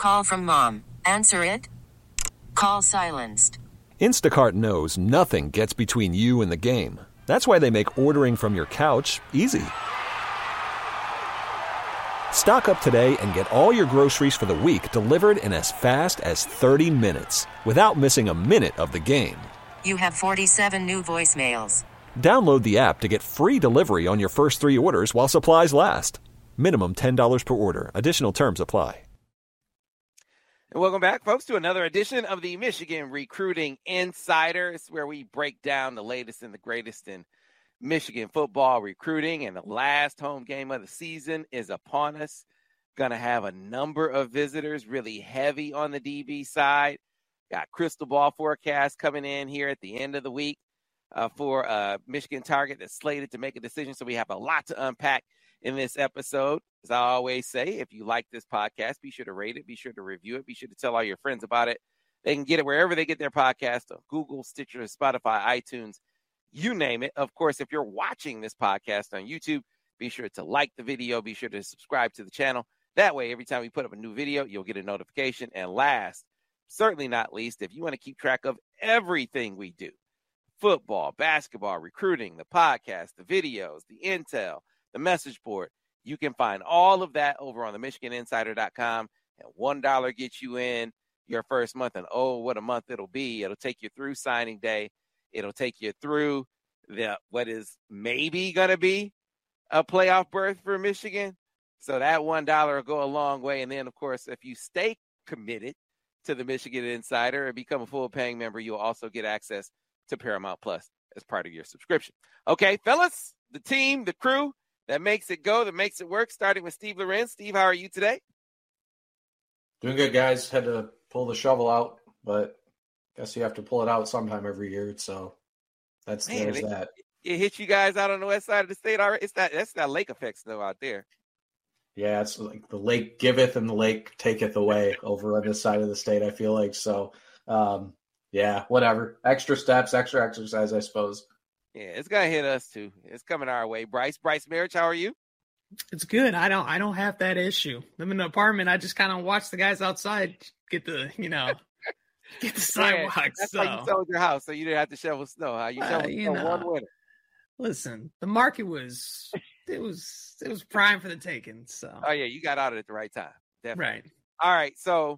Call from mom. Answer it. Call silenced. Instacart knows nothing gets between you and the game. That's why they make ordering from your couch easy. Stock up today and get all your groceries for the week delivered in as fast as 30 minutes without missing a minute of the game. You have 47 new voicemails. Download the app to get free delivery on your first 3 orders while supplies last. Minimum $10 per order. Additional terms apply. And welcome back, folks, to another edition of the Michigan Recruiting Insider. It's where we break down the latest and the greatest in Michigan football recruiting, and the last home game of the season is upon us. Going to have a number of visitors, really heavy on the DB side. Got crystal ball forecast coming in here at the end of the week for a Michigan target that's slated to make a decision. So we have a lot to unpack in this episode. As I always say, if you like this podcast, be sure to rate it, be sure to review it, be sure to tell all your friends about it. They can get it wherever they get their podcast, on Google, Stitcher, Spotify, iTunes, you name it. Of course, if you're watching this podcast on YouTube, be sure to like the video, be sure to subscribe to the channel. That way, every time we put up a new video, you'll get a notification. And last, certainly not least, if you want to keep track of everything we do, football, basketball, recruiting, the podcast, the videos, the intel, the message board, you can find all of that over on the MichiganInsider.com. And $1 gets you in your first month. And oh, what a month it'll be. It'll take you through signing day. It'll take you through what is maybe going to be a playoff berth for Michigan. So that $1 will go a long way. And then, of course, if you stay committed to the Michigan Insider and become a full paying member, you'll also get access to Paramount Plus as part of your subscription. Okay, fellas, the team, the crew that makes it go, that makes it work, starting with Steve Lorenz. Steve, how are you today? Doing good, guys. Had to pull the shovel out, but guess you have to pull it out sometime every year. So there's that. It hit you guys out on the west side of the state already. That's not lake effect snow out there. Yeah, it's like the lake giveth and the lake taketh away over on this side of the state, I feel like. So, yeah, whatever. Extra steps, extra exercise, I suppose. Yeah, it's gonna hit us too. It's coming our way. Bryce Marriage, how are you? It's good. I don't have that issue. I'm in an apartment. I just kind of watch the guys outside get the sidewalks. That's why you sold your house, so you didn't have to shovel snow. Huh? You shoveled snow one winter. Listen, the market was prime for the taking. So. Oh yeah, you got out at the right time. Definitely. Right. All right. So,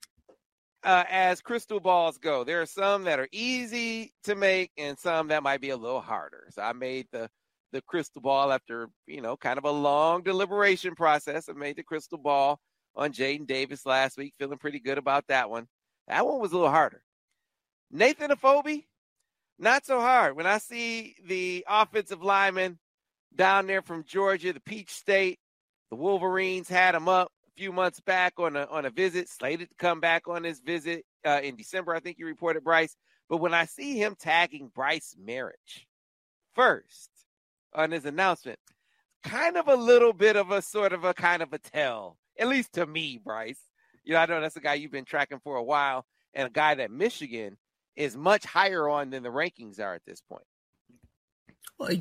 as crystal balls go, there are some that are easy to make and some that might be a little harder. So I made the crystal ball after, kind of a long deliberation process. I made the crystal ball on Jaden Davis last week, feeling pretty good about that one. That one was a little harder. Nathan Afobe, not so hard. When I see the offensive lineman down there from Georgia, the Peach State, the Wolverines had him up a few months back on a visit, slated to come back on this visit in December, I think you reported, Bryce. But when I see him tagging Bryce Marriage first on his announcement, kind of a little bit of a sort of a kind of a tell, at least to me, Bryce. I know that's a guy you've been tracking for a while and a guy that Michigan is much higher on than the rankings are at this point. Well,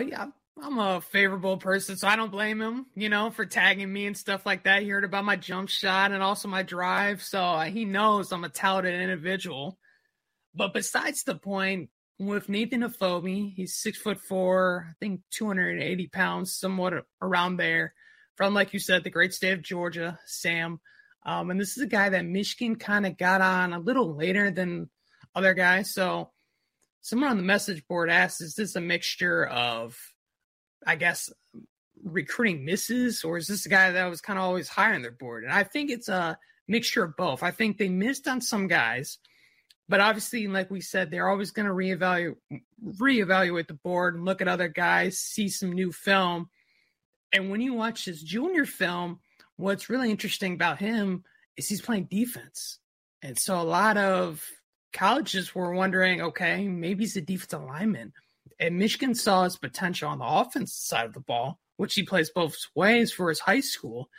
I'm a favorable person, so I don't blame him, for tagging me and stuff like that. He heard about my jump shot and also my drive, so he knows I'm a talented individual. But besides the point, with Nathan Afobe, he's 6'4", I think 280 pounds, somewhat around there, from, like you said, the great state of Georgia, Sam. And this is a guy that Michigan kind of got on a little later than other guys. So someone on the message board asked, is this a mixture of, I guess, recruiting misses, or is this a guy that was kind of always high on their board? And I think it's a mixture of both. I think they missed on some guys, but obviously, like we said, they're always going to reevaluate the board and look at other guys, see some new film. And when you watch his junior film, what's really interesting about him is he's playing defense. And so a lot of colleges were wondering, okay, maybe he's a defensive lineman. And Michigan saw his potential on the offensive side of the ball, which he plays both ways for his high school.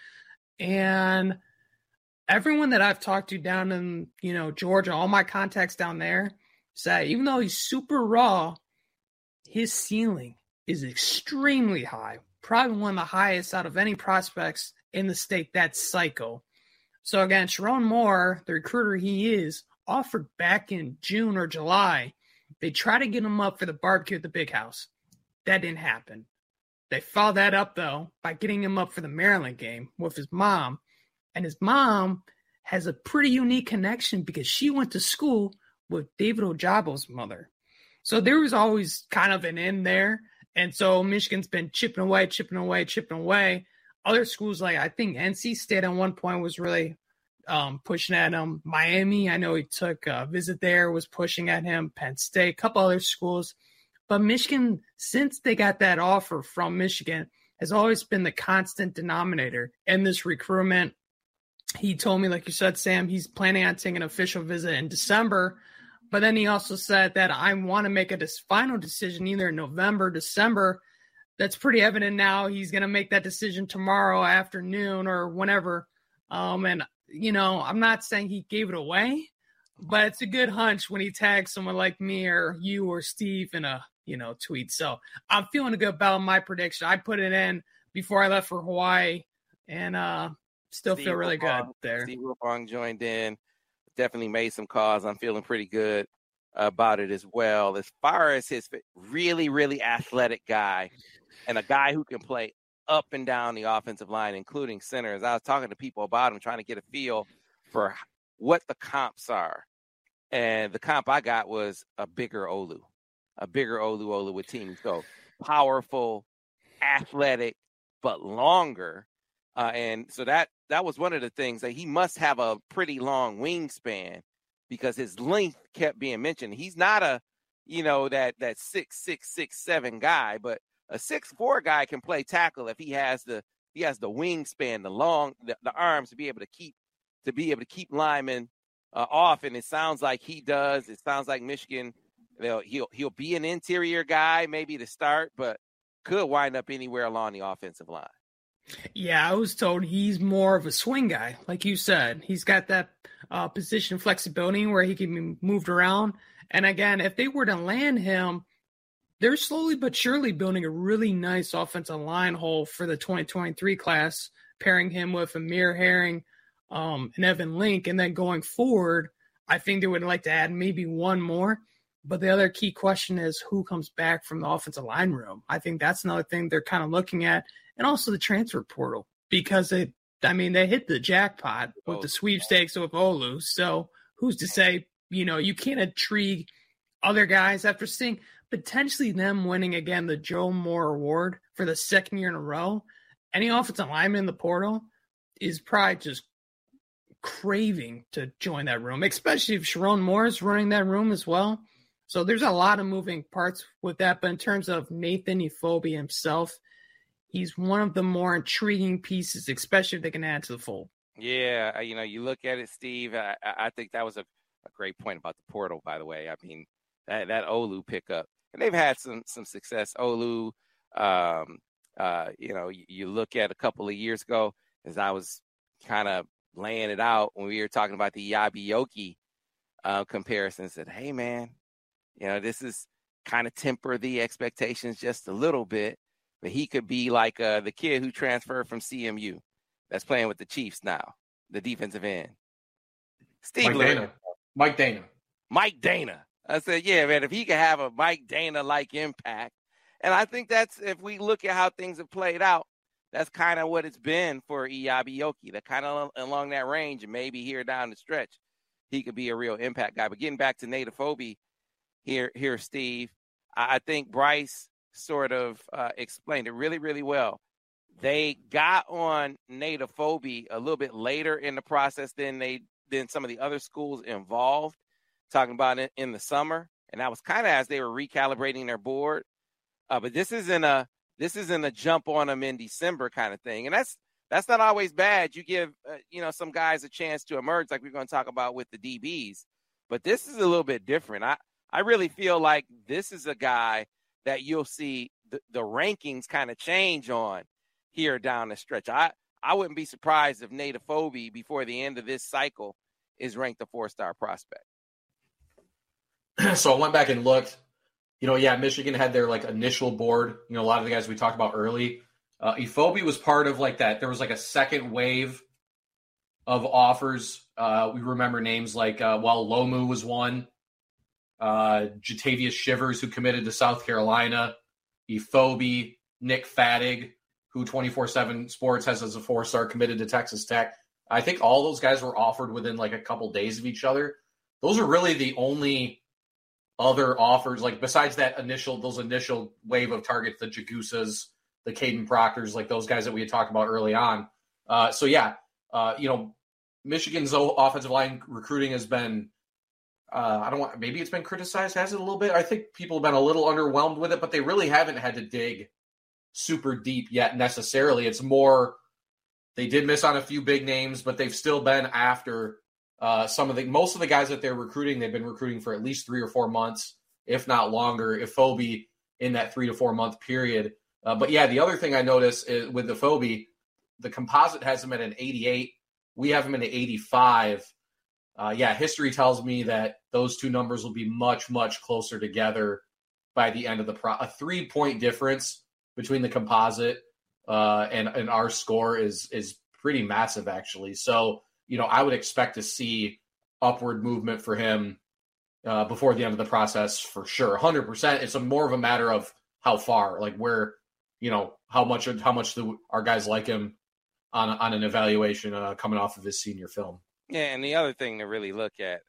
And everyone that I've talked to down in, Georgia, all my contacts down there, say even though he's super raw, his ceiling is extremely high, probably one of the highest out of any prospects in the state. That's psycho. So again, Sharon Moore, the recruiter he is, offered back in June or July. They tried to get him up for the barbecue at the Big House. That didn't happen. They followed that up, though, by getting him up for the Maryland game with his mom. And his mom has a pretty unique connection because she went to school with David Ojabo's mother. So there was always kind of an in there. And so Michigan's been chipping away. Other schools, like I think NC State at one point was really pushing at him. Miami, I know he took a visit there, was pushing at him. Penn State, a couple other schools. But Michigan, since they got that offer from Michigan, has always been the constant denominator in this recruitment. He told me, like you said, Sam, he's planning on taking an official visit in December. But then he also said that I want to make a final decision either in November, December. That's pretty evident now. He's going to make that decision tomorrow afternoon or whenever. And, you know, I'm not saying he gave it away, but it's a good hunch when he tags someone like me or you or Steve in a, you know, tweet. So I'm feeling good about my prediction. I put it in before I left for Hawaii and still feel really good there. Steve Wilfong joined in, definitely made some calls. I'm feeling pretty good about it as well. As far as his really, really athletic guy and a guy who can play up and down the offensive line, including centers. I was talking to people about him, trying to get a feel for what the comps are. And the comp I got was a bigger Olu with team. So powerful, athletic, but longer. And so that was one of the things that he must have a pretty long wingspan because his length kept being mentioned. He's not a, you know, that 6'7" guy, but a 6'4" guy can play tackle if he has the wingspan, the arms to be able to keep linemen off. And it sounds like he does. It sounds like Michigan, he'll be an interior guy maybe to start, but could wind up anywhere along the offensive line. Yeah, I was told he's more of a swing guy, like you said. He's got that position flexibility where he can be moved around. And again, if they were to land him, they're slowly but surely building a really nice offensive line hole for the 2023 class, pairing him with Amir Herring and Evan Link. And then going forward, I think they would like to add maybe one more. But the other key question is who comes back from the offensive line room. I think that's another thing they're kind of looking at. And also the transfer portal, because they hit the jackpot with the sweepstakes with Olu. So who's to say, you know, you can't intrigue other guys after seeing potentially them winning again the Joe Moore Award for the second year in a row. Any offensive lineman in the portal is probably just craving to join that room, especially if Sharon Moore is running that room as well. So there's a lot of moving parts with that. But in terms of Nathan Efobi himself, he's one of the more intriguing pieces, especially if they can add to the fold. Yeah, you know, you look at it, Steve. I think that was a great point about the portal, by the way. I mean, that Olu pickup. And they've had some success. Olu, you know, you look at a couple of years ago, as I was kind of laying it out when we were talking about the Yabi Yoki comparison, said, hey, man, you know, this is kind of temper the expectations just a little bit. But he could be like the kid who transferred from CMU that's playing with the Chiefs now, the defensive end. Mike Dana. I said, yeah, man, if he could have a Mike Dana-like impact. And I think that's, if we look at how things have played out, that's kind of what it's been for Eyabi Yoki. That kind of along that range, and maybe here down the stretch, he could be a real impact guy. But getting back to Nate Efobi here, Steve, I think Bryce sort of explained it really, really well. They got on Nate Efobi a little bit later in the process than some of the other schools involved, talking about it in the summer. And that was kind of as they were recalibrating their board. But this isn't a jump on them in December kind of thing. And that's not always bad. You give, some guys a chance to emerge, like we're going to talk about with the DBs. But this is a little bit different. I really feel like this is a guy that you'll see the rankings kind of change on here down the stretch. I wouldn't be surprised if Nate Efobi before the end of this cycle is ranked a 4-star prospect. So I went back and looked. Michigan had their initial board. A lot of the guys we talked about early. Efobi was part of that. There was a second wave of offers. We remember names like, Lomu was one. Jatavius Shivers, who committed to South Carolina. Efobi, Nick Fattig, who 24/7 Sports has as a 4-star, committed to Texas Tech. I think all those guys were offered within like a couple days of each other. Those are really the only other offers, like besides those initial wave of targets, the Jagusas, the Caden Proctors, like those guys that we had talked about early on. Michigan's offensive line recruiting has been, maybe it's been criticized, has it a little bit? I think people have been a little underwhelmed with it, but they really haven't had to dig super deep yet necessarily. It's more, they did miss on a few big names, but they've still been after most of the guys that they're recruiting. They've been recruiting for at least 3 or 4 months, if not longer, Efobi in that 3 to 4 month period. The other thing I noticed is with Efobi, the composite has him at an 88. We have him at an 85. History tells me that those two numbers will be much, much closer together by the end of a 3-point difference between the composite and our score is pretty massive, actually. So, I would expect to see upward movement for him before the end of the process for sure. 100%. It's more of a matter of how far, like where, how much our guys like him on an evaluation coming off of his senior film. Yeah, and the other thing to really look at,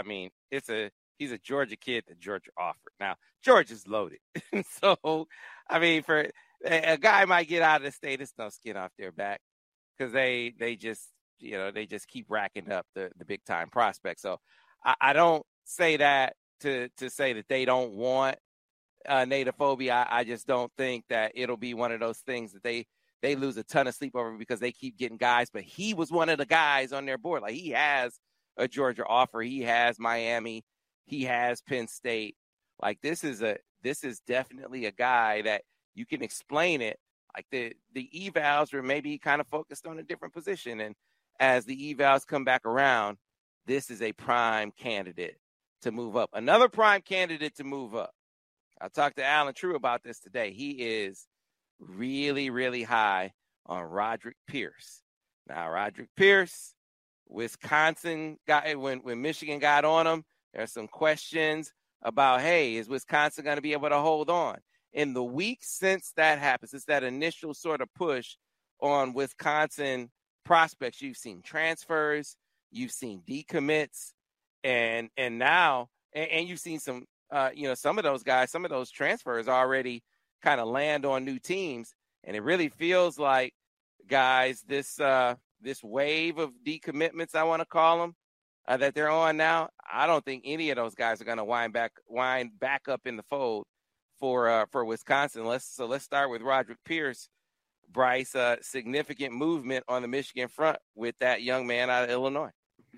he's a Georgia kid that Georgia offered. Now, Georgia's loaded. So, for a guy might get out of the state, it's no skin off their back because they just keep racking up the big time prospects. So I don't say that to say that they don't want Nate Efobi. I just don't think that it'll be one of those things that they lose a ton of sleep over because they keep getting guys. But he was one of the guys on their board. Like, he has a Georgia offer. He has Miami. He has Penn State. Like, this is definitely a guy that you can explain it. Like the evals were maybe kind of focused on a different position. And as the evals come back around, this is a prime candidate to move up. Another prime candidate to move up. I talked to Alan True about this today. He is really, really high on Roderick Pierce. Now, Roderick Pierce, Wisconsin got when Michigan got on him, there's some questions about, hey, is Wisconsin going to be able to hold on? In the week since that happened, since that initial sort of push on Wisconsin prospects, you've seen transfers, you've seen decommits, and now you've seen some some of those guys, some of those transfers already kind of land on new teams, and it really feels like, guys, this wave of decommitments, I want to call them, that they're on now, I don't think any of those guys are going to wind back up in the fold for Wisconsin. Let's start with Roderick Pierce. Bryce, significant movement on the Michigan front with that young man out of Illinois.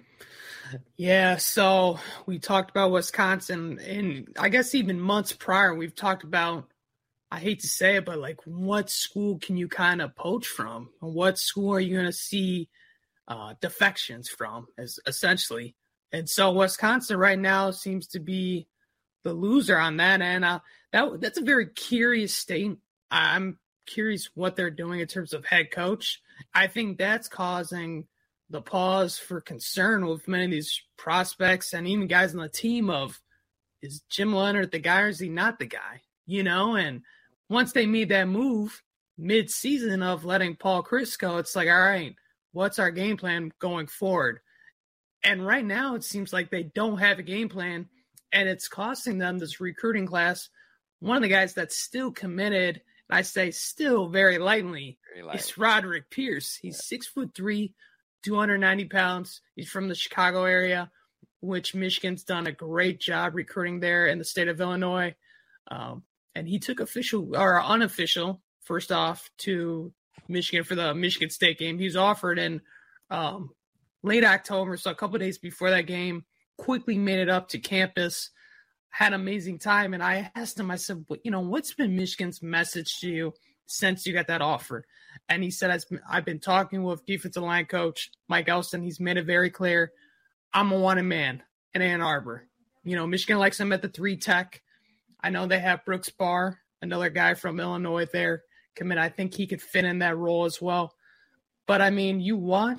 Yeah, so we talked about Wisconsin, and I guess even months prior, we've talked about, I hate to say it, but like, what school can you kind of poach from? What school are you going to see defections from, essentially? And so Wisconsin right now seems to be the loser on that end. That's a very curious state. I'm curious what they're doing in terms of head coach. I think that's causing the pause for concern with many of these prospects and even guys on the team of, is Jim Leonhard the guy or is he not the guy? And once they made that move mid-season of letting Paul Chryst go, it's like, all right, what's our game plan going forward? And right now it seems like they don't have a game plan, and it's costing them this recruiting class. One of the guys that's still committed, and I say still very lightly, is Roderick Pierce. He's 6'3", 290 pounds. He's from the Chicago area, which Michigan's done a great job recruiting there in the state of Illinois. And he took official or unofficial, first off, to Michigan for the Michigan State game. He was offered in late October, so a couple of days before that game, quickly made it up to campus, had an amazing time. And I asked him, I said, what's been Michigan's message to you since you got that offer? And he said, I've been talking with defensive line coach Mike Elston. He's made it very clear, I'm a wanted man in Ann Arbor. Michigan likes him at the 3 tech. I know they have Brooks Barr, another guy from Illinois there, commit. I think he could fit in that role as well. But, you watch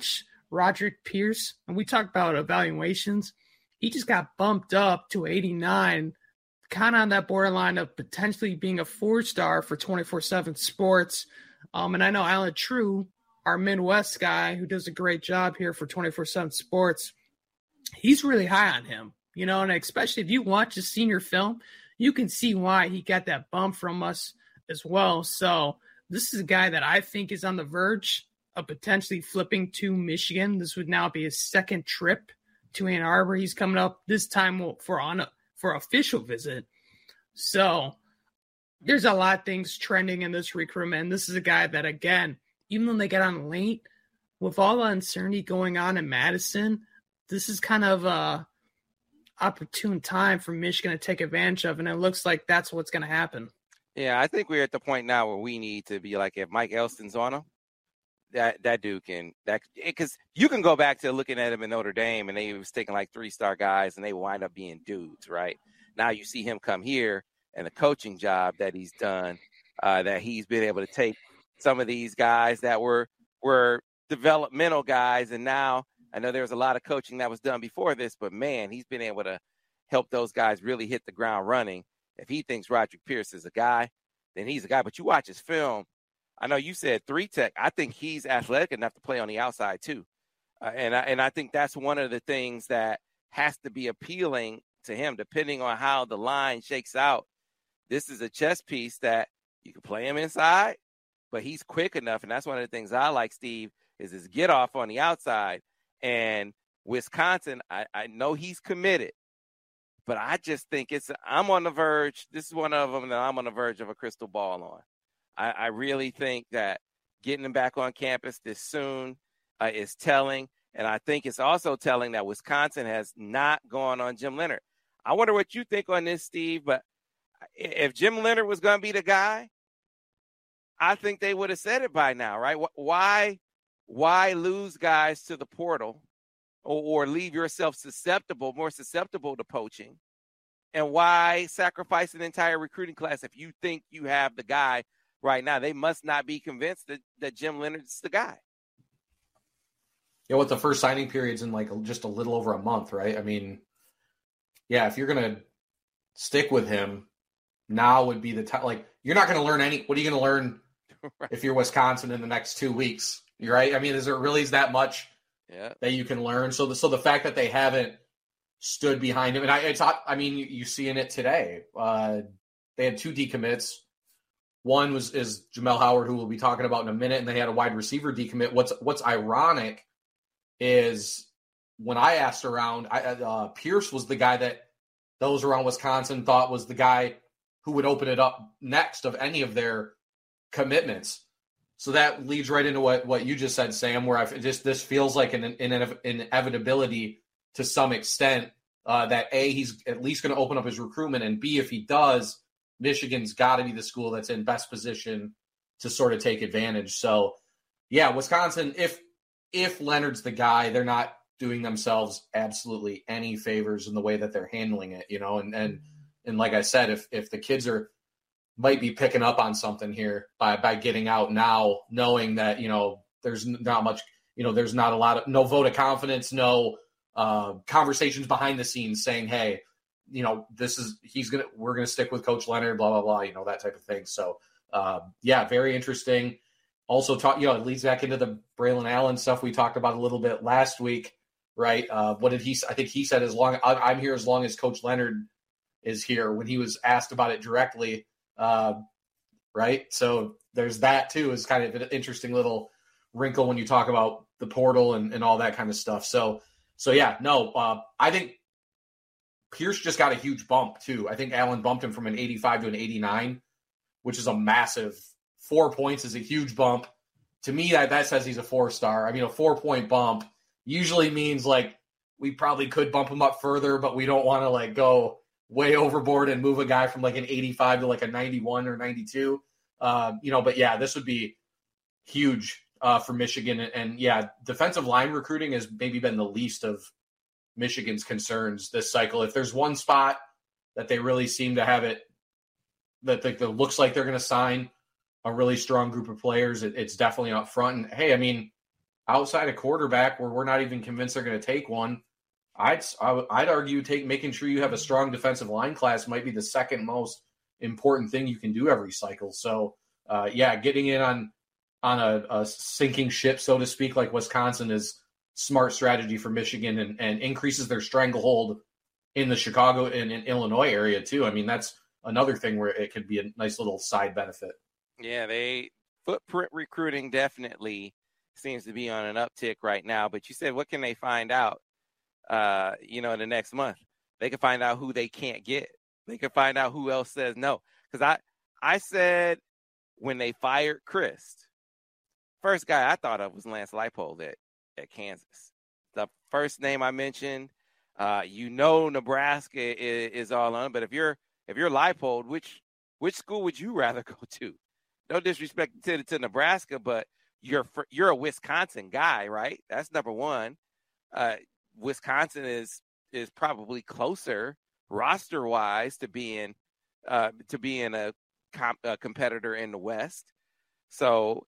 Roderick Pierce, and we talked about evaluations. He just got bumped up to 89, kind of on that borderline of potentially being a 4-star for 24/7 Sports. And I know Alan True, our Midwest guy who does a great job here for 24/7 Sports, he's really high on him, and especially if you watch his senior film, you can see why he got that bump from us as well. So this is a guy that I think is on the verge of potentially flipping to Michigan. This would now be his second trip to Ann Arbor. He's coming up this time for official visit. So there's a lot of things trending in this recruitment. This is a guy that, again, even when they get on late, with all the uncertainty going on in Madison, this is kind of a opportune time for Michigan to take advantage of, and it looks like that's what's going to happen. Yeah, I think we're at the point now where we need to be like, if Mike Elston's on him, that dude can – because you can go back to looking at him in Notre Dame, and they was taking like 3-star guys, and they wind up being dudes, right? Now you see him come here and the coaching job that he's done, that he's been able to take some of these guys that were developmental guys, and now I know there was a lot of coaching that was done before this, but, man, he's been able to help those guys really hit the ground running. If he thinks Roderick Pierce is a guy, then he's a guy. But you watch his film, I know you said 3-tech. I think he's athletic enough to play on the outside too. And I think that's one of the things that has to be appealing to him, depending on how the line shakes out. This is a chess piece that you can play him inside, but he's quick enough. And that's one of the things I like, Steve, is his get off on the outside. And Wisconsin, I know he's committed, but I just think I'm on the verge. This is one of them that I'm on the verge of a crystal ball on. I really think that getting him back on campus this soon is telling. And I think it's also telling that Wisconsin has not gone on Jim Leonhard. I wonder what you think on this, Steve, but if Jim Leonhard was going to be the guy, I think they would have said it by now, right? Why lose guys to the portal or leave yourself more susceptible to poaching? And why sacrifice an entire recruiting class if you think you have the guy right now? They must not be convinced that Jim Leonhard's the guy. With the first signing period's in like just a little over a month, right? I mean, yeah, if you're going to stick with him, now would be the time. Like, you're not going to learn what are you going to learn right. If you're Wisconsin in the next 2 weeks? You're right. I mean, is there really that much that you can learn? So the fact that they haven't stood behind him, and you see in it today. They had 2 decommits. One is Jamel Howard, who we'll be talking about in a minute, and they had a wide receiver decommit. What's ironic is when I asked around, Pierce was the guy that those around Wisconsin thought was the guy who would open it up next of any of their commitments. So that leads right into what you just said, Sam, where this feels like an inevitability to some extent that A, he's at least going to open up his recruitment, and B, if he does, Michigan's got to be the school that's in best position to sort of take advantage. So, yeah, Wisconsin, if Leonhard's the guy, they're not doing themselves absolutely any favors in the way that they're handling it, and like I said, if the kids might be picking up on something here by getting out now, knowing that, there's not much, there's not a lot of, no vote of confidence, no conversations behind the scenes saying, hey, we're going to stick with Coach Leonhard, blah, blah, blah, that type of thing. So, very interesting. Also, it leads back into the Braylon Allen stuff we talked about a little bit last week, right? What did I think he said, I'm here as long as Coach Leonhard is here, when he was asked about it directly, right? So there's that too, is kind of an interesting little wrinkle when you talk about the portal and all that kind of stuff. So I think Pierce just got a huge bump too. I think Allen bumped him from an 85 to an 89, which is a massive 4 points is a huge bump. To me, that says he's a 4-star. I mean, a 4-point bump usually means like we probably could bump him up further, but we don't want to like go way overboard and move a guy from like an 85 to like a 91 or 92. But yeah, this would be huge for Michigan. And yeah, defensive line recruiting has maybe been the least of Michigan's concerns this cycle. If there's one spot that they really seem to have it, that looks like they're going to sign a really strong group of players, it's definitely up front. And hey, I mean, outside of quarterback where we're not even convinced they're going to take one, I'd argue making sure you have a strong defensive line class might be the second most important thing you can do every cycle. So, getting in on a sinking ship, so to speak, like Wisconsin is smart strategy for Michigan and increases their stranglehold in the Chicago and Illinois area too. I mean, that's another thing where it could be a nice little side benefit. Yeah, footprint recruiting definitely seems to be on an uptick right now. But you said, what can they find out? In the next month, they can find out who they can't get. They can find out who else says no. Because I said when they fired Chris, first guy I thought of was Lance Leipold at Kansas. The first name I mentioned, Nebraska is all on. But if you're Leipold, which school would you rather go to? No disrespect to Nebraska, but you're a Wisconsin guy, right? That's number one. Wisconsin is probably closer roster wise to being a competitor in the West. So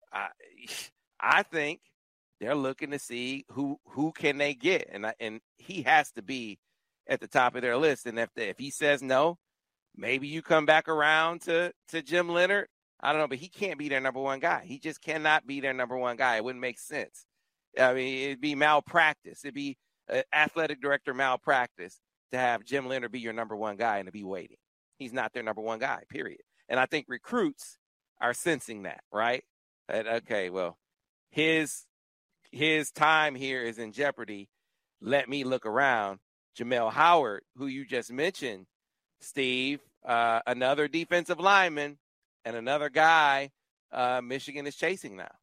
I think they're looking to see who can they get, and he has to be at the top of their list. And if he says no, maybe you come back around to Jim Leonhard. I don't know, but he can't be their number one guy. He just cannot be their number one guy. It wouldn't make sense. I mean, it'd be malpractice. It'd be athletic director malpractice to have Jim Leonhard be your number one guy and to be waiting. He's not their number one guy, period. And I think recruits are sensing that, right? That, okay, well, his time here is in jeopardy. Let me look around. Jamel Howard, who you just mentioned, Steve, another defensive lineman and another guy Michigan is chasing now.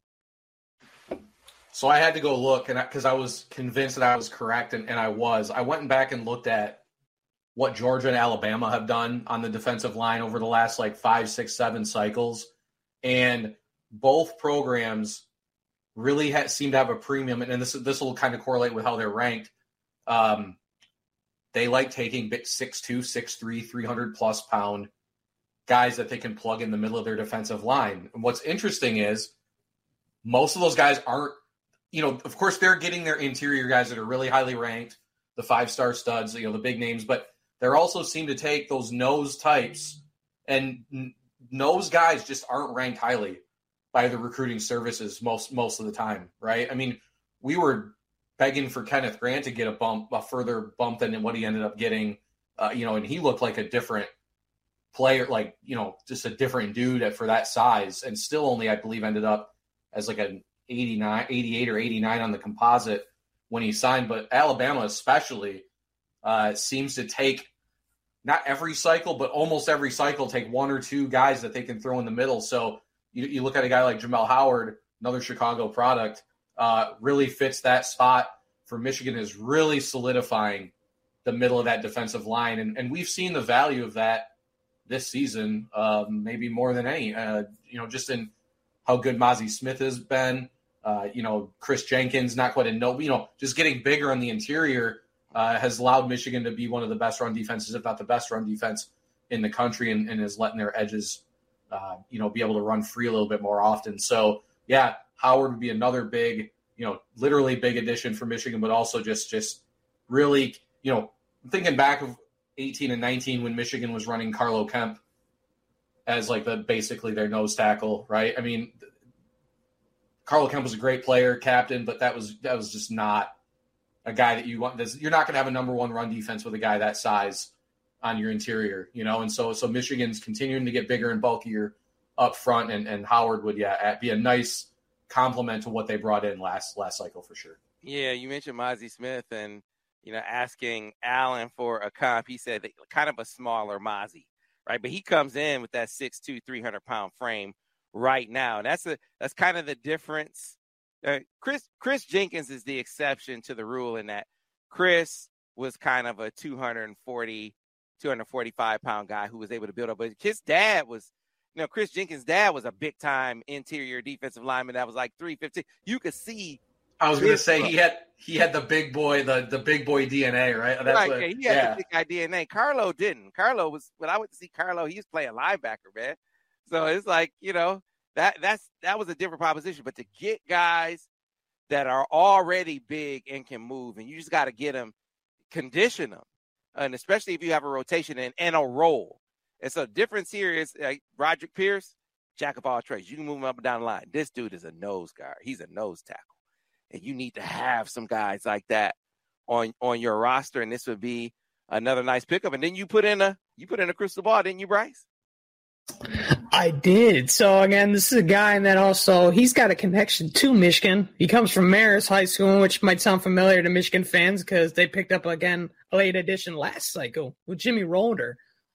So I had to go look, because I was convinced that I was correct, and I was. I went back and looked at what Georgia and Alabama have done on the defensive line over the last 5, 6, 7 cycles, and both programs really seem to have a premium, and this will kind of correlate with how they're ranked. They like taking 6'2", 6'3", 300-plus pound guys that they can plug in the middle of their defensive line. And what's interesting is most of those guys aren't, of course they're getting their interior guys that are really highly ranked, the 5-star studs, the big names, but they also seem to take those nose types, and nose guys just aren't ranked highly by the recruiting services most of the time, right? I mean, we were begging for Kenneth Grant to get a further bump than what he ended up getting, and he looked like a different player, just a different dude for that size, and still only, I believe, ended up as an 88 or 89 on the composite when he signed. But Alabama especially seems to take, not every cycle, but almost every cycle, take one or two guys that they can throw in the middle. So you look at a guy like Jamel Howard, another Chicago product, really fits that spot for Michigan, is really solidifying the middle of that defensive line. And we've seen the value of that this season, maybe more than any, just in how good Mazi Smith has been. Chris Jenkins, not quite just getting bigger on the interior has allowed Michigan to be one of the best run defenses, if not the best run defense in the country, and is letting their edges, be able to run free a little bit more often. So, yeah, Howard would be another big, literally big addition for Michigan, but also just really, thinking back of 18 and 19 when Michigan was running Carlo Kemp as basically their nose tackle, right? I mean, Carlo Kemp was a great player, captain, but that was just not a guy that you want. You're not going to have a number one run defense with a guy that size on your interior, and so Michigan's continuing to get bigger and bulkier up front, and Howard would be a nice complement to what they brought in last cycle for sure. Yeah, you mentioned Mazi Smith, and asking Allen for a comp, he said that kind of a smaller Mazi, right? But he comes in with that 6'2", 300-pound frame right now. That's kind of the difference. Chris Jenkins is the exception to the rule in that Chris was kind of a 245-pound guy who was able to build up. But his dad was, Chris Jenkins' dad was a big-time interior defensive lineman that was 315. You could see. I was going to say he had the big boy, the big boy DNA, right? That's right. He had the big guy DNA. Carlo didn't. Carlo was, when I went to see Carlo, he was playing linebacker, man. So it's that was a different proposition. But to get guys that are already big and can move, and you just got to get them, condition them, and especially if you have a rotation and a role. And so difference here is Roderick Pierce, jack of all trades. You can move him up and down the line. This dude is a nose guard. He's a nose tackle. And you need to have some guys like that on your roster, and this would be another nice pickup. And then you put in a crystal ball, didn't you, Bryce? I did. So again, this is a guy that also he's got a connection to Michigan. He comes from Marist High School, which might sound familiar to Michigan fans because they picked up again a late edition last cycle with Jimmy Rolder.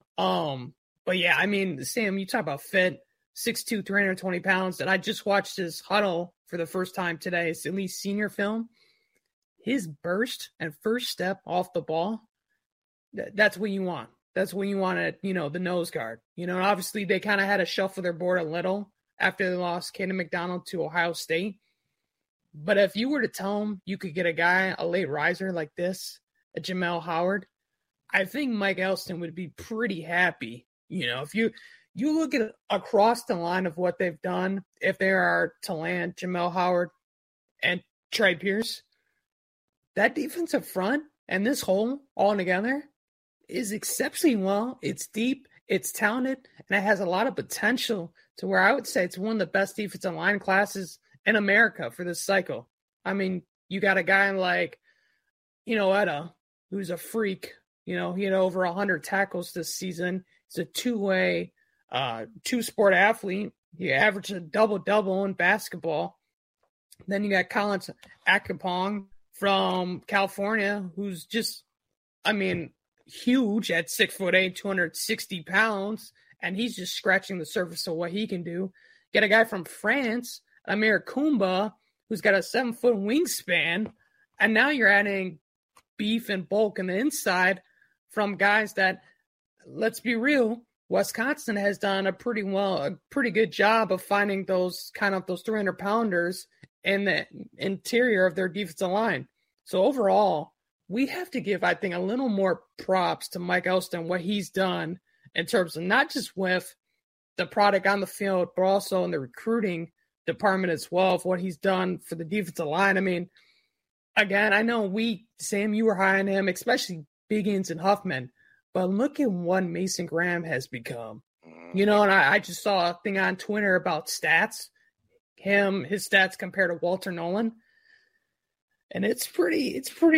But yeah, I mean, Sam, you talk about fit, 6'2", 320 pounds, and I just watched his huddle for the first time today. It's at least senior film. His burst and first step off the ball, that's what you want. That's when you want to, the nose guard. And obviously they kind of had to shuffle their board a little after they lost Caden McDonald to Ohio State. But if you were to tell them you could get a late riser like this, a Jamel Howard, I think Mike Elston would be pretty happy. If you look at across the line of what they've done, if they are to land Jamel Howard and Trey Pierce, that defensive front and this whole all together is exceptionally well. It's deep, it's talented, and it has a lot of potential to where I would say it's one of the best defensive line classes in America for this cycle. I mean, you got a guy like, Etta, who's a freak. He had over 100 tackles this season. He's a two-way, two-sport athlete. He averaged a double-double in basketball. Then you got Collins Akapong from California, who's just, huge at 6'8", 260 pounds, and he's just scratching the surface of what he can do. Get a guy from France, Amir Kumba, who's got a 7-foot wingspan, and now you're adding beef and bulk in the inside from guys that, let's be real, Wisconsin has done a pretty good job of finding those 300-pounders in the interior of their defensive line. So overall, we have to give, I think, a little more props to Mike Elston, what he's done in terms of not just with the product on the field, but also in the recruiting department as well, of what he's done for the defensive line. I mean, again, I know Sam, you were high on him, especially Biggins and Huffman, but look at what Mason Graham has become. And I just saw a thing on Twitter about stats, his stats compared to Walter Nolan. And it's pretty,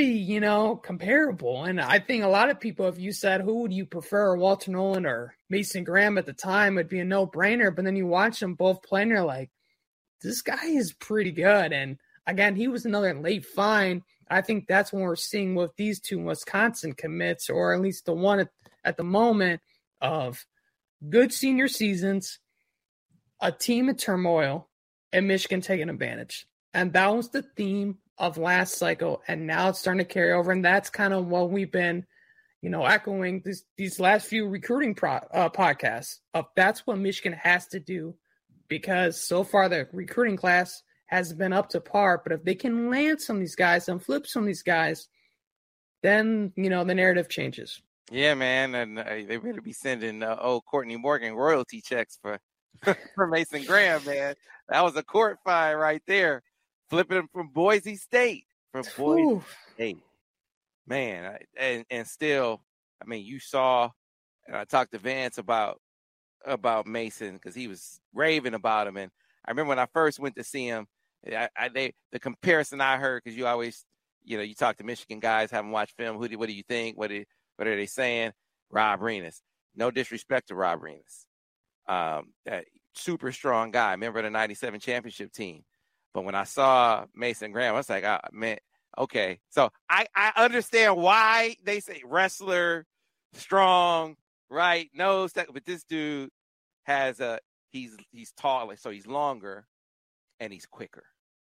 comparable. And I think a lot of people, if you said, who would you prefer, Walter Nolan or Mason Graham at the time, it'd be a no-brainer. But then you watch them both play and you're like, this guy is pretty good. And again, he was another late find. I think that's what we're seeing with these two Wisconsin commits, or at least the one at the moment, of good senior seasons, a team in turmoil, and Michigan taking advantage. And that was the theme of last cycle, and now it's starting to carry over, and that's kind of what we've been, echoing these last few recruiting podcasts of that's what Michigan has to do, because so far the recruiting class has been up to par. But if they can land some of these guys and flip some of these guys, then the narrative changes. Yeah, man, and they better be sending old Courtney Morgan royalty checks for for Mason Graham, man. That was a court fight right there. Flipping him from Boise State. State. Man, and still, you saw, and I talked to Vance about Mason because he was raving about him. And I remember when I first went to see him, the comparison I heard, because you always, you talk to Michigan guys, haven't watched film. What do you think? What are they saying? Rob Renas. No disrespect to Rob Renas. That super strong guy, member of the 97 championship team. But when I saw Mason Graham, I was like, oh, man, okay. So I understand why they say wrestler, strong, right? Nose, but this dude has he's taller, so he's longer and he's quicker.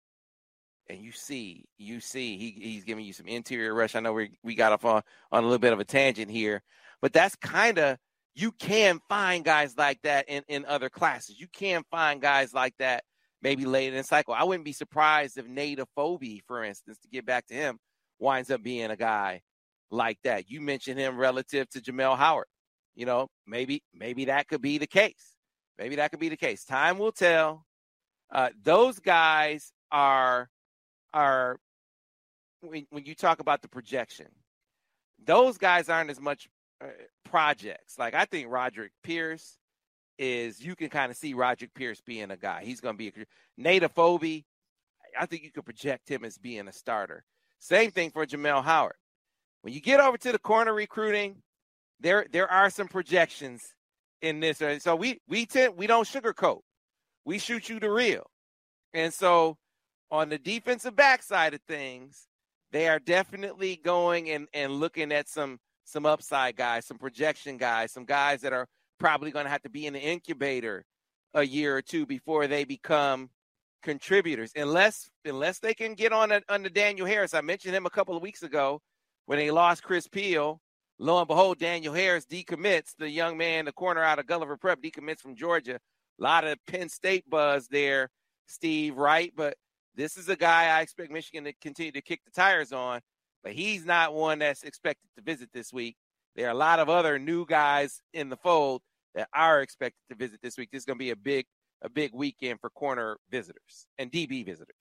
And you see he's giving you some interior rush. I know we got off on a little bit of a tangent here, but that's kind of, you can find guys like that in other classes. You can find guys like that maybe later in the cycle. I wouldn't be surprised if Nate Afobe, for instance, to get back to him, winds up being a guy like that. You mentioned him relative to Jamel Howard. Maybe that could be the case. Time will tell. Those guys are are when you talk about the projection, those guys aren't as much projects. Like I think Roderick Pierce you can kind of see Roderick Pierce being a guy. He's going to be Nate Afobe. I think you could project him as being a starter. Same thing for Jamel Howard. When you get over to the corner recruiting, there are some projections in this. So we don't sugarcoat. We shoot you the real. And so on the defensive back side of things, they are definitely going and looking at some upside guys, some projection guys, some guys that are probably going to have to be in the incubator a year or two before they become contributors, unless they can get on the Daniel Harris. I mentioned him a couple of weeks ago when they lost Chris Peel. Lo and behold, Daniel Harris decommits, the young man, the corner out of Gulliver Prep, decommits from Georgia. A lot of Penn State buzz there, Steve, right? But this is a guy I expect Michigan to continue to kick the tires on, but he's not one that's expected to visit this week. There are a lot of other new guys in the fold that are expected to visit this week. This is going to be a big weekend for corner visitors and DB visitors.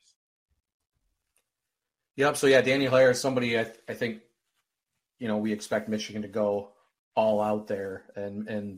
Yep. So, yeah, Daniel Harris, somebody I think, we expect Michigan to go all out there. And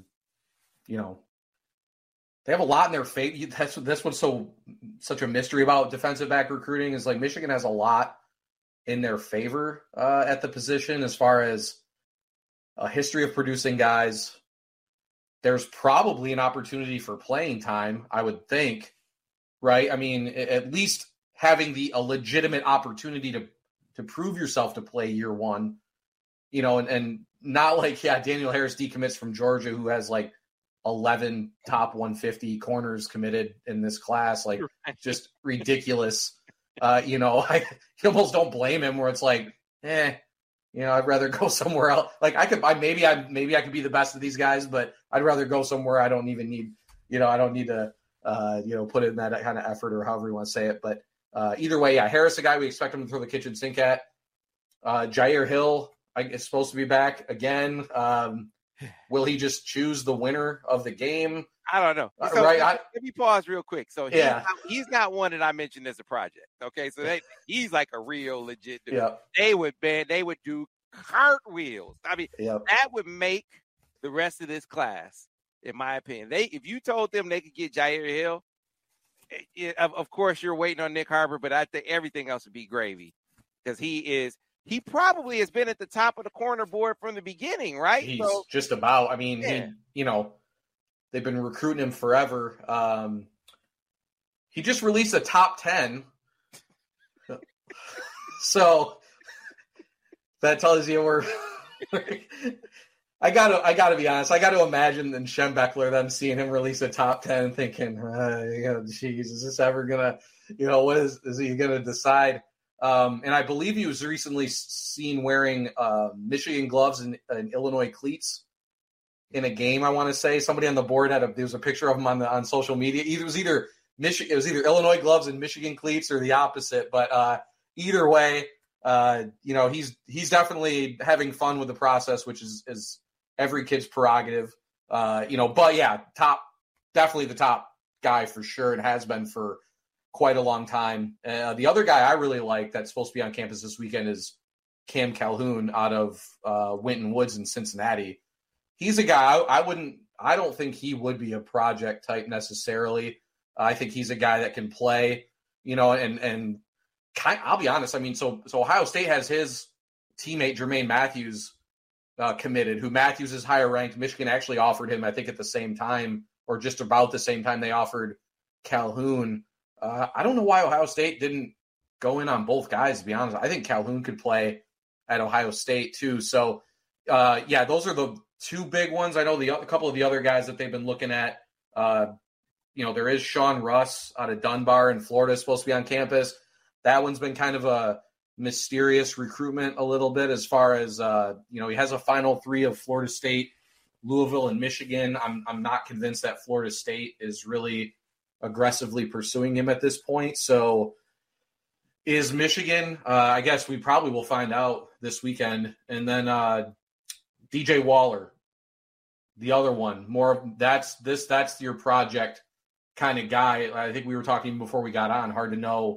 they have a lot in their favor. That's what's such a mystery about defensive back recruiting is like Michigan has a lot in their favor at the position as far as a history of producing guys. There's probably an opportunity for playing time, I would think, right? I mean, at least having a legitimate opportunity to prove yourself to play year one, and not like, Daniel Harris decommits from Georgia, who has like 11 top 150 corners committed in this class, like just ridiculous. You almost don't blame him where it's like, I'd rather go somewhere else. Like maybe I could be the best of these guys, but I'd rather go somewhere I don't even need, I don't need to, put in that kind of effort or however you want to say it. But either way, Harris, a guy we expect him to throw the kitchen sink at. Jair Hill is supposed to be back again. Will he just choose the winner of the game? I don't know. So right. Let me pause real quick. So he's not one that I mentioned as a project. Okay. So he's like a real legit dude. Yeah. They would do cartwheels. I mean, that would make the rest of this class, in my opinion. If you told them they could get Jair Hill, of course you're waiting on Nick Harbor, but I think everything else would be gravy because he probably has been at the top of the corner board from the beginning, right? He's just about. I mean, they've been recruiting him forever. He just released a top 10. So that tells you we're I gotta be honest. I got to imagine in Schembechler them seeing him release a top 10 and thinking, geez, is this ever gonna, what is he gonna decide? And I believe he was recently seen wearing Michigan gloves and Illinois cleats in a game. I want to say somebody on the board there was a picture of him on social media. It was either Illinois gloves and Michigan cleats or the opposite. But either way, he's definitely having fun with the process, which is every kid's prerogative. But yeah, definitely the top guy for sure. It has been for quite a long time. The other guy I really like that's supposed to be on campus this weekend is Cam Calhoun out of Winton Woods in Cincinnati. He's a guy I don't think he would be a project type necessarily. I think he's a guy that can play, and I'll be honest. I mean, so Ohio State has his teammate Jermaine Matthews committed, who Matthews is higher ranked. Michigan actually offered him, I think, at the same time or just about the same time they offered Calhoun. I don't know why Ohio State didn't go in on both guys, to be honest. I think Calhoun could play at Ohio State too. So, those are the two big ones. I know a couple of the other guys that they've been looking at. There is Sean Russ out of Dunbar in Florida supposed to be on campus. That one's been kind of a mysterious recruitment a little bit as far as, he has a Final Three of Florida State, Louisville, and Michigan. I'm not convinced that Florida State is really aggressively pursuing him at this point. So is Michigan, I guess we probably will find out this weekend. And then DJ Waller, the other one, that's your project kind of guy. I think we were talking before we got on, hard to know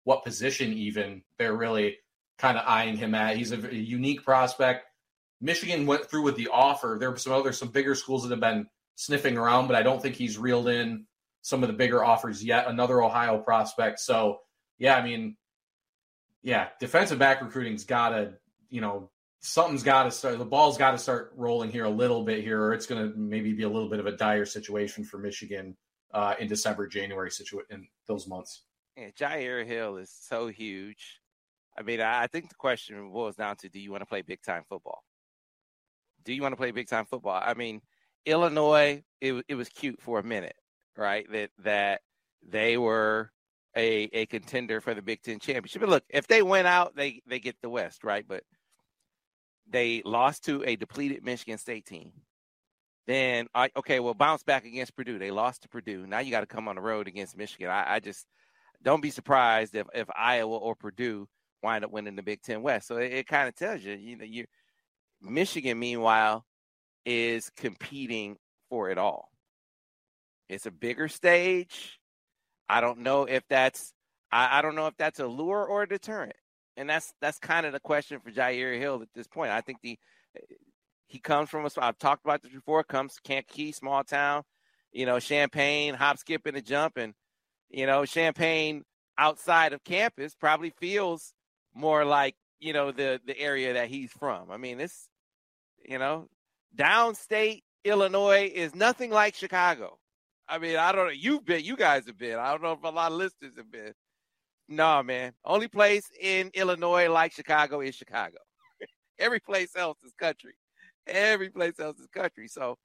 what position even they're really kind of eyeing him at. He's a unique prospect. Michigan went through with the offer. There were some bigger schools that have been sniffing around, but I don't think he's reeled in some of the bigger offers yet. Another Ohio prospect. So, yeah, I mean, yeah, defensive back recruiting's got to, something's got to start. The ball's got to start rolling here a little bit here, or it's going to maybe be a little bit of a dire situation for Michigan in December, January, in those months. Yeah, Jair Hill is so huge. I mean, I think the question boils down to, do you want to play big-time football? Do you want to play big-time football? I mean, Illinois, it was cute for a minute, right? That they were a contender for the Big Ten championship. But look, if they went out, they get the West, right? But they lost to a depleted Michigan State team. Then, okay, well, bounce back against Purdue. They lost to Purdue. Now you got to come on the road against Michigan. I just don't be surprised if Iowa or Purdue wind up winning the Big Ten West. So it kind of tells you, Michigan, meanwhile, is competing for it all. It's a bigger stage. I don't know if that's I don't know if that's a lure or a deterrent. And that's kind of the question for Jair Hill at this point. I think he comes from I've talked about this before, comes Kankakee, small town, Champaign, hop, skip, and a jump. And, Champaign outside of campus probably feels more like, the area that he's from. I mean, this, downstate Illinois is nothing like Chicago. I mean, I don't know. You guys have been. I don't know if a lot of listeners have been. No, man. Only place in Illinois like Chicago is Chicago. Every place else is country. Every place else is country. So,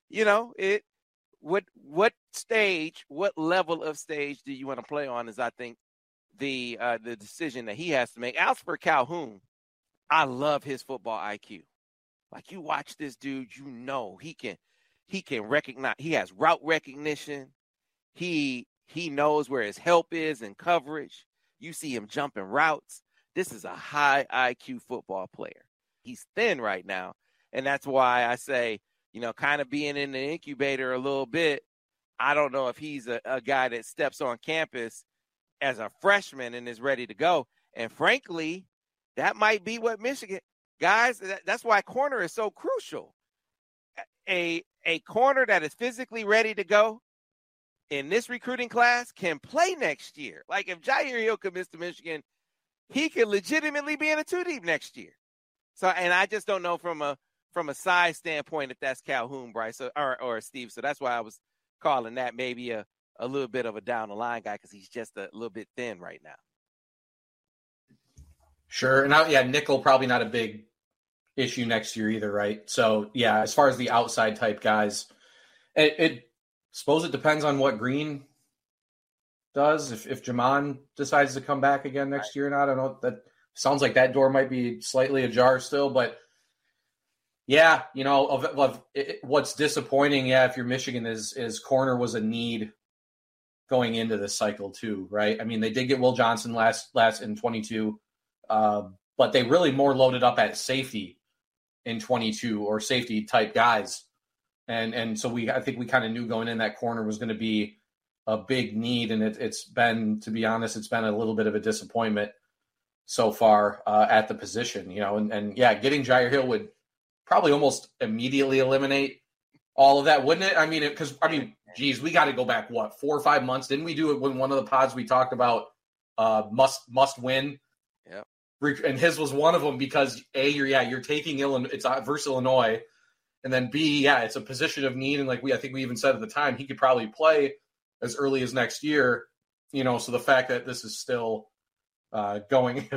what stage, what level of stage do you want to play on is, I think, the decision that he has to make. As for Calhoun, I love his football IQ. Like, you watch this dude, he can recognize. He has route recognition. He knows where his help is in coverage. You see him jumping routes. This is a high IQ football player. He's thin right now, and that's why I say, kind of being in the incubator a little bit, I don't know if he's a guy that steps on campus as a freshman and is ready to go. And frankly, that might be what Michigan – guys, that's why corner is so crucial. A corner that is physically ready to go in this recruiting class can play next year. Like, if Jair Hill commits to Michigan, he could legitimately be in a 2-deep next year. So, and I just don't know from a size standpoint if that's Calhoun, Bryce, or Steve. So that's why I was calling that maybe a little bit of a down the line guy, because he's just a little bit thin right now. Sure. And nickel probably not a big issue next year either, right? So, yeah, as far as the outside type guys, it suppose it depends on what Green does. If Jamon decides to come back again next year or not, I don't know. That sounds like that door might be slightly ajar still, but yeah, what's disappointing, if you're Michigan, is corner was a need going into this cycle too, right? I mean, they did get Will Johnson last in 22, but they really more loaded up at safety in 22, or safety type guys. And so I think we kind of knew going in that corner was going to be a big need. And it's been, to be honest, it's been a little bit of a disappointment so far at the position, getting Jair Hill would probably almost immediately eliminate all of that, wouldn't it? I mean, geez, we got to go back, 4 or 5 months? Didn't we do it when one of the pods we talked about must win? Yeah. And his was one of them, because you're taking Illinois, it's versus Illinois, and then B, it's a position of need, and I think we even said at the time he could probably play as early as next year. So the fact that this is still going,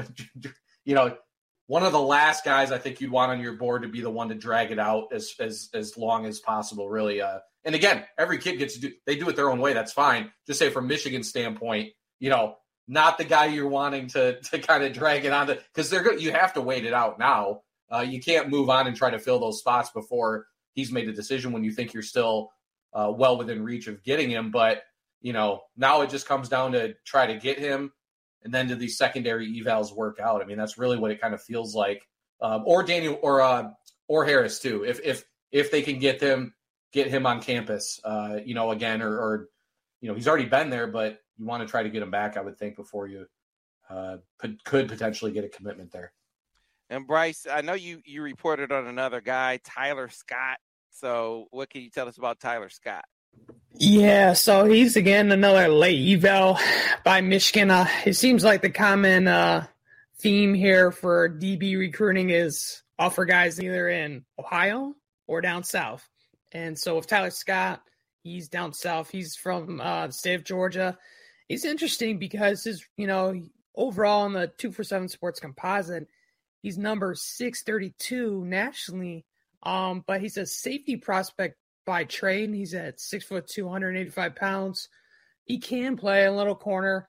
one of the last guys I think you'd want on your board to be the one to drag it out as long as possible, really. And again, every kid gets to they do it their own way. That's fine. Just say from Michigan's standpoint, not the guy you're wanting to kind of drag it on to, because you have to wait it out now. You can't move on and try to fill those spots before he's made a decision when you think you're still well within reach of getting him. But, now it just comes down to try to get him, and then do these secondary evals work out? I mean, that's really what it kind of feels like. Or Daniel or Harris too. If they can get him on campus, again, or he's already been there, but you want to try to get him back, I would think, before you could potentially get a commitment there. And Bryce, I know you reported on another guy, Tyler Scott. So what can you tell us about Tyler Scott? Yeah, so he's again another late eval by Michigan. It seems like the common theme here for DB recruiting is offer guys either in Ohio or down south. And so with Tyler Scott, he's down south. He's from the state of Georgia. He's interesting because his, overall in the 247 Sports Composite, he's number 632 nationally. But he's a safety prospect by trade. He's at 6'2", 285 pounds. He can play a little corner.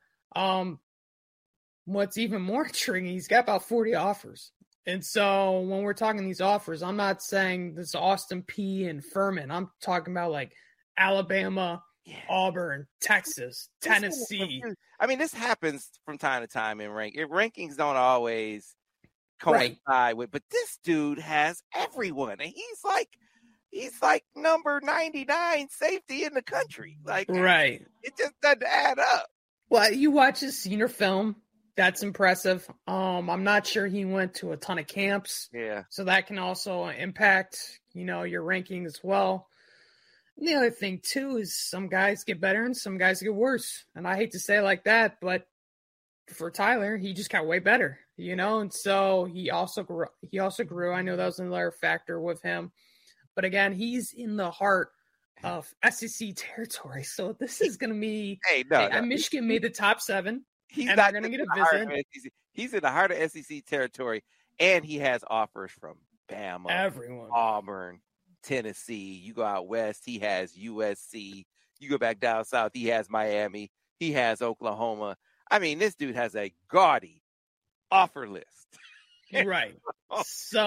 What's even more intriguing, he's got about 40 offers. And so when we're talking these offers, I'm not saying this Austin Peay and Furman. I'm talking about like Alabama, Auburn, Texas, Tennessee. I mean, this happens from time to time in rankings don't always coincide with, but this dude has everyone, and he's like number 99 safety in the country. Like, right? It just doesn't add up. Well, you watch his senior film. That's impressive. I'm not sure he went to a ton of camps. Yeah. So that can also impact, your ranking as well. And the other thing, too, is some guys get better and some guys get worse. And I hate to say it like that, but for Tyler, he just got way better, and so he also grew. I know that was another factor with him. But again, he's in the heart of SEC territory. So this is going to be Michigan made the top 7. He's and not going to get a visit. He's in the heart of SEC territory, and he has offers from Bama, everyone, Auburn, Tennessee. You go out west, he has USC. You go back down south, he has Miami. He has Oklahoma. I mean, this dude has a gaudy offer list. Right. So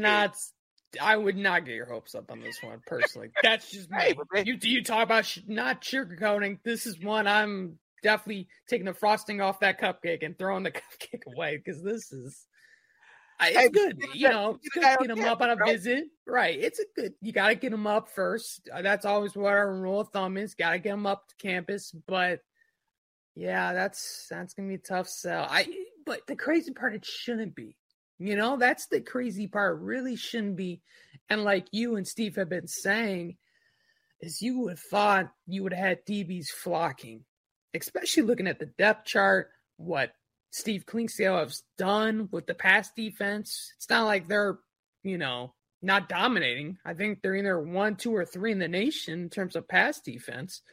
I would not get your hopes up on this one, personally. That's just me. You talk about not sugarcoating. This is one I'm definitely taking the frosting off that cupcake and throwing the cupcake away because this is it's good. It's good to get him up on a visit. Right. You got to get him up first. That's always what our rule of thumb is. Got to get him up to campus. But, yeah, that's going to be a tough sell. But the crazy part, it shouldn't be. That's the crazy part. Really shouldn't be. And like you and Steve have been saying, is you would have thought you would have had DBs flocking, especially looking at the depth chart, what Steve Klingsdale has done with the pass defense. It's not like they're, not dominating. I think they're either 1, 2, or 3 in the nation in terms of pass defense.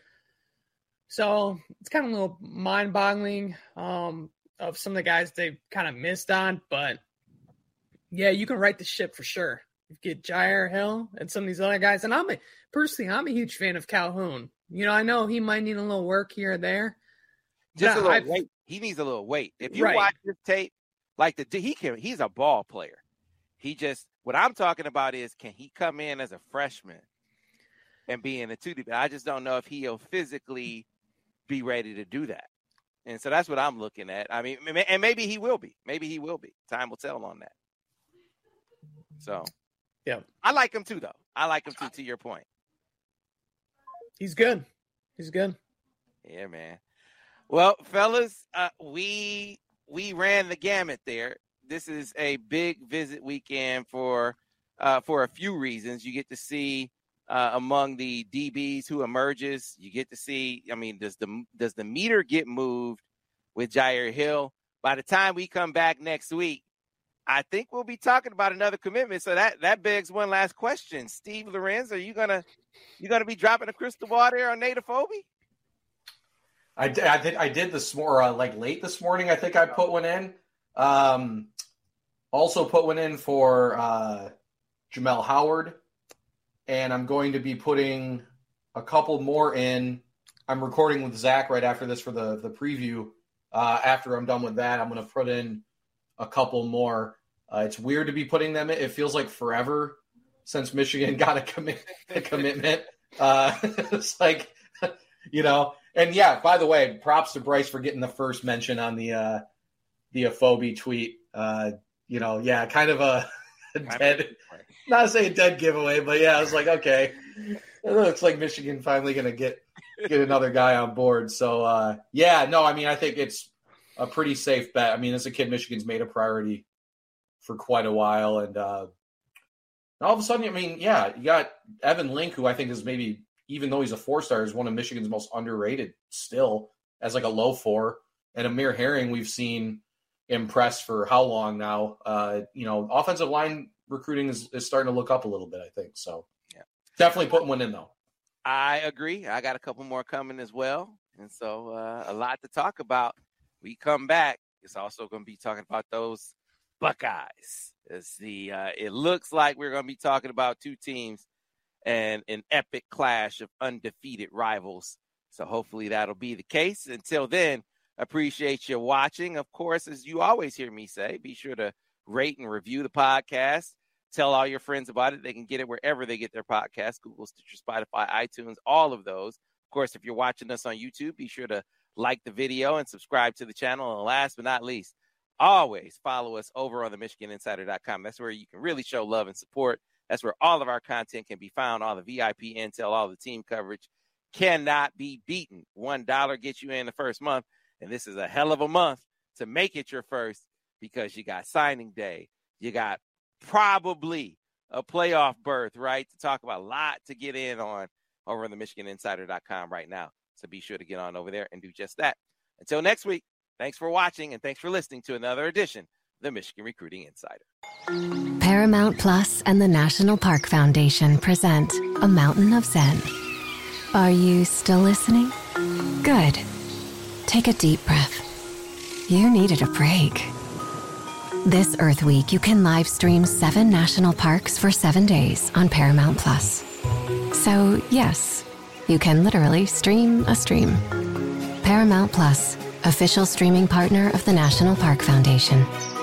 So it's kind of a little mind-boggling of some of the guys they've kind of missed on. But, yeah, you can right the ship for sure. You get Jair Hill and some of these other guys. And I'm a huge fan of Calhoun. I know he might need a little work here or there. Just a little weight. He needs a little weight. If you watch this tape, he's a ball player. What I'm talking about is, can he come in as a freshman and be in the 2D? I just don't know if he'll physically be ready to do that. And so that's what I'm looking at. I mean, and maybe he will be. Time will tell on that. So, yeah. I like him too, though. To your point. He's good. Yeah, man. Well, fellas, we ran the gamut there. This is a big visit weekend for a few reasons. You get to see among the DBs who emerges. You get to see. I mean, does the meter get moved with Jair Hill? By the time we come back next week, I think we'll be talking about another commitment. So that begs one last question. Steve Lorenz, are you gonna be dropping a crystal ball there on Nate Afobe? I did this more late this morning. I think I put one in. Also put one in for Jamel Howard, and I'm going to be putting a couple more in. I'm recording with Zach right after this for the preview. After I'm done with that, I'm going to put in a couple more. It's weird to be putting them in. It feels like forever since Michigan got a commitment. It's like, and yeah, by the way, props to Bryce for getting the first mention on the Afobe tweet. Kind of a dead, not to say a dead giveaway, but yeah, I was like, okay, it looks like Michigan finally going to get another guy on board. So, I think it's a pretty safe bet. I mean, as a kid, Michigan's made a priority for quite a while. And all of a sudden, I mean, yeah, you got Evan Link, who I think is maybe, even though he's a 4-star, is one of Michigan's most underrated still as like a low 4. And Amir Herring, we've seen impress for how long now? Offensive line recruiting is starting to look up a little bit, I think. So definitely putting one in, though. I agree. I got a couple more coming as well. And so a lot to talk about. We come back. It's also going to be talking about those Buckeyes. It looks like we're going to be talking about two teams and an epic clash of undefeated rivals. So hopefully that'll be the case. Until then, appreciate you watching. Of course, as you always hear me say, be sure to rate and review the podcast. Tell all your friends about it. They can get it wherever they get their podcasts, Google, Stitcher, Spotify, iTunes, all of those. Of course, if you're watching us on YouTube, be sure to like the video and subscribe to the channel. And last but not least, always follow us over on the MichiganInsider.com. That's where you can really show love and support. That's where all of our content can be found, all the VIP intel, all the team coverage. Cannot be beaten. $1 gets you in the first month. And this is a hell of a month to make it your first, because you got signing day. You got probably a playoff berth, right? To talk about, a lot to get in on over on the MichiganInsider.com right now. So be sure to get on over there and do just that. Until next week, thanks for watching and thanks for listening to another edition of the Michigan Recruiting Insider. Paramount Plus and the National Park Foundation present A Mountain of Zen. Are you still listening? Good. Take a deep breath. You needed a break. This Earth Week, you can live stream 7 national parks for 7 days on Paramount Plus. So, yes, you can literally stream a stream. Paramount Plus, official streaming partner of the National Park Foundation.